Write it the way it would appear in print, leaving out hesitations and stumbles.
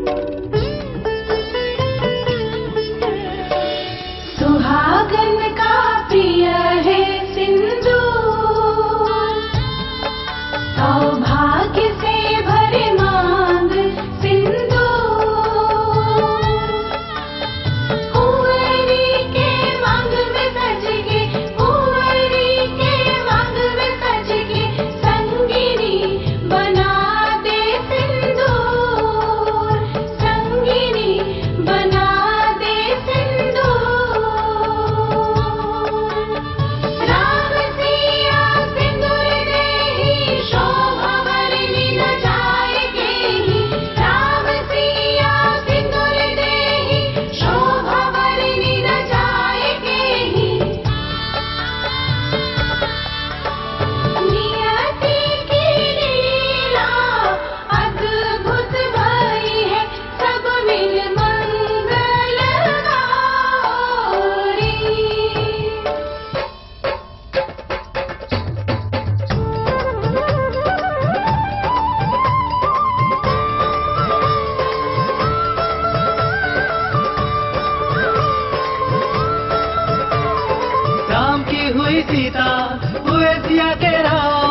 सुहागन का प्रिय है सिंदूर, सौभाग्य से भरे मांग सिंदूर। कुंवरी के मांग में सज के, कुंवरी के मांग में सज के संगिनी बना दे सिंदूर, संगिनी बना दे सिंदूर। राम सिया सिंदूर देहि शोभा वरनि न जाएगे ही, राम सिया सिंदूर देहि शोभा वरनि न जाएगे ही। नियति की लीला अद्भुत भई है, सब मिल मंगल गौरी। राम की हुई सीता, हुए सिया के राम।